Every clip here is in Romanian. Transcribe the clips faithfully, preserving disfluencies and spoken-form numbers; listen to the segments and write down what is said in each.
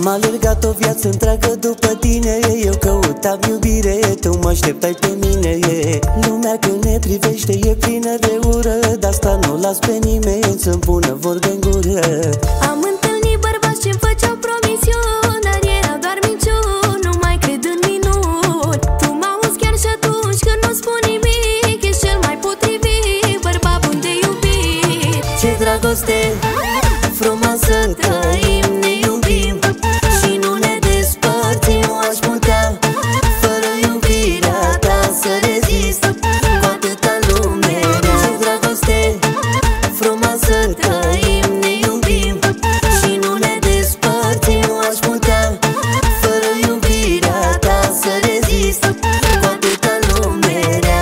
alergat o viață întreagă după tine, eu căutam iubire, tu mă așteptai pe mine. Lumea când ne privește e plină de ură, de asta nu las pe nimeni să-mi pună vorbe în gură. Am întâlnit bărbați ce-mi făceau promisiuni, dar erau doar minciuni, nu mai cred în minuni. Tu mă auzi chiar și atunci când nu spun nimic, ești cel mai potrivit bărbat bun de iubit. Ce dragoste frumoasă trăim, ne iubim și nu ne despărțim. Aș putea fără iubirea ta să rezist cu atâta lume. Ce dragoste frumoasă trăim, ne iubim și nu ne despărțim. Aș putea fără iubirea ta să rezist cu atâta lume.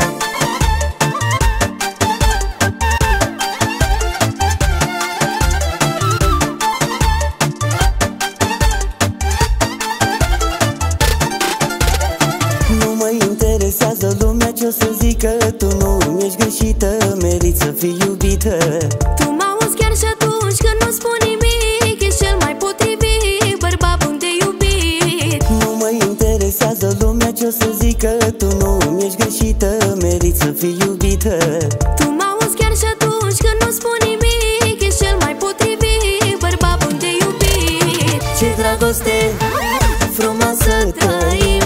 Nu mă interesează lumea ce-o să zică, tu nu ești greșită, meriți să fii iubită. Tu mă auzi chiar și atunci când nu spun nimic, ești cel mai potrivit bărbat bun de iubit. Nu mă interesează lumea ce-o să zică, tu nu ești greșită, meriți să fii iubită. Tu mă auzi chiar și atunci când nu spun nimic, ești cel mai potrivit bărbat bun de iubit. Ce dragoste frumoasă trăim,